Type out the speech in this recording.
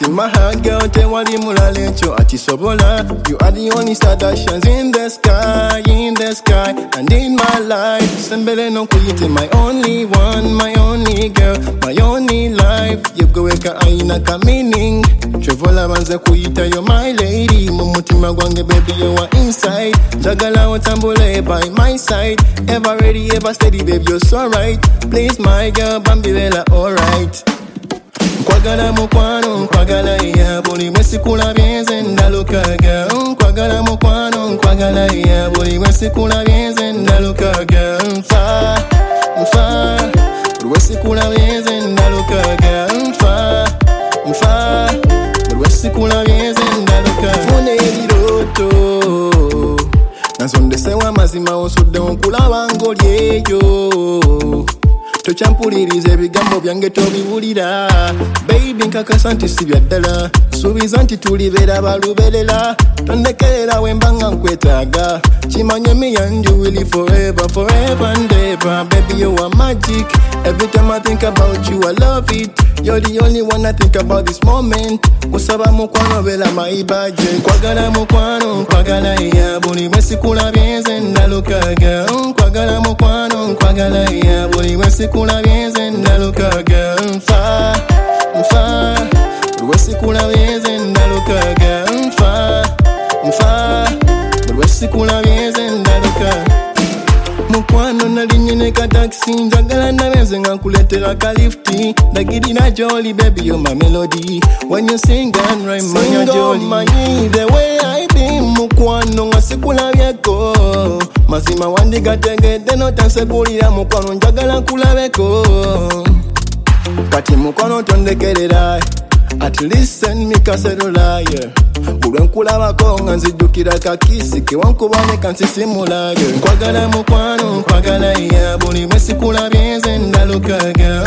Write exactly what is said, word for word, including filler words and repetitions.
In my heart, girl, tewali mulale cho achisobola. You are the only star that shines in the sky, in the sky, and in my life. Sembele no kuyite, my only one, my only girl, my only life. You go weka aina ka meaning. Trevola banze kuyita, you're my lady. Mumutima gwange, baby, you are inside. Jagala otambule by my side. Ever ready, ever steady, baby, you're so right. Please, my girl, bambirela, alright. Nkwagala mukwano, nkwagala ya buli mwesikula byenze ndalukaga. Nkwagala mukwano, nkwagala ya buli mwesikula byenze ndalukaga. Nfa, nfa, buli mwesikula byenze ndalukaga. Nfa, nfa, buli mwesikula byenze ndalukaga. Fune ebiroto nansondesewa mazima osudde onkulaba ng'olyeyo. Tochampuliriza ebigambo byange tobiwulira. Baby nkakasa nti si bya ddala. Suubiza nti tulibeera baluberera. Tondekerera wemba nga nkwetaaga. Kimanye me and you will live forever, forever and ever. Baby you are magic. Every time I think about you I love it. You're the only one I think about this moment. Kusaba mukwano bela maibaje. Nkwagala mukwano, nkwagala ya buli mwesikula byenze ndalukaga. Nkwagala mukwano, nkwagala ya buli mwesikula byenze ndalukaga. Nfa, nfa, buli mwesikula byenze ndalukaga. Nfa, nfa, buli mwesikula byenze ndalukaga. Mukwano nalinyine ka taxi. Njagala nabenze nga nkuletera ka lifti. Ndagirira jolly baby you're my melody. When you sing and rhyme manya jolly. Manyi the way I be. Mukwano nga sikulabyeko. Mazima wandigategedde notansekulira mukwano njagala nkulabeko. Kati mukwano tondekerera. At least send me kaserola, yeah. Buli nkulabako nga nzijjukira kakisi kewankubane kansisimula, yeah. Nkwagala mukwano, nkwagala ya buli mwesikula byenze ndalukaga.